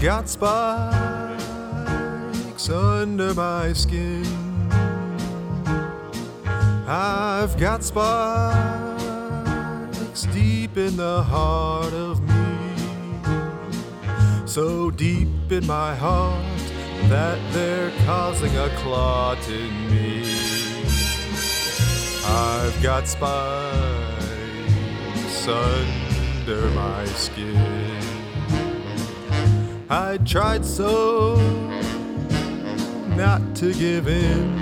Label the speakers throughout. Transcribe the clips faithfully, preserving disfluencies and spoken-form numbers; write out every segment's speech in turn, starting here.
Speaker 1: got spikes under my skin. I've got spikes deep in the heart of me, so deep in my heart that they're causing a clot in me. I've got spikes under my skin. I tried so not to give in.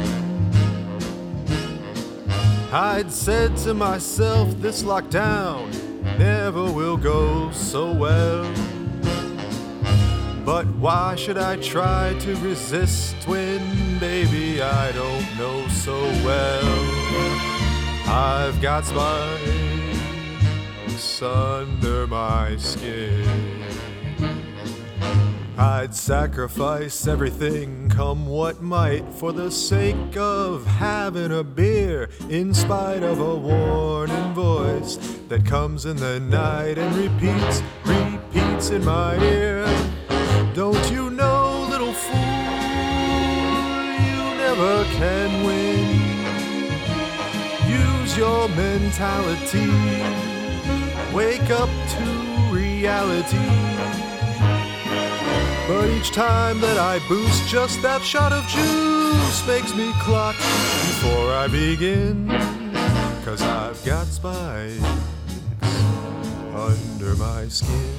Speaker 1: I'd said to myself, this lockdown never will go so well. But why should I try to resist when, baby, I don't know so well? I've got spikes under my skin. I'd sacrifice everything, come what might, for the sake of having a beer, in spite of a warning voice that comes in the night and repeats, repeats in my ear. Don't you know, little fool, you never can win. Use your mentality, wake up to reality. But each time that I boost, just that shot of juice makes me clock before I begin. 'Cause I've got spikes under my skin.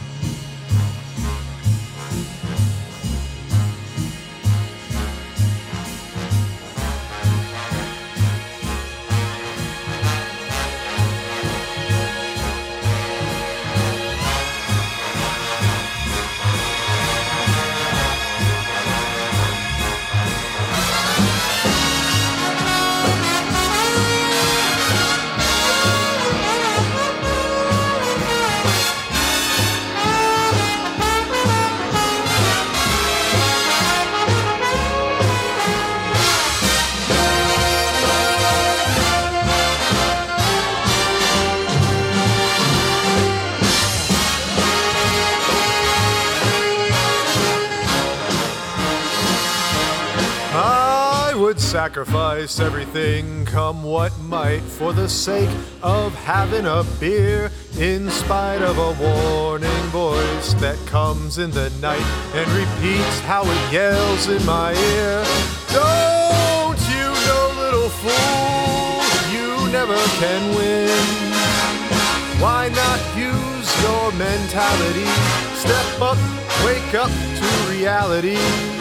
Speaker 1: Would sacrifice everything, come what might, for the sake of having a beer, in spite of a warning voice that comes in the night and repeats how it yells in my ear. Don't you know, little fool, you never can win. Why not use your mentality? Step up, wake up to reality.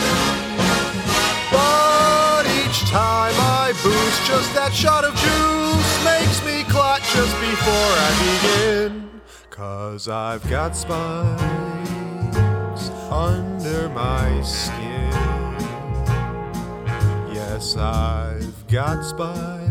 Speaker 1: Each time I boost, just that shot of juice makes me clot just before I begin. 'Cause I've got spikes under my skin. Yes, I've got spikes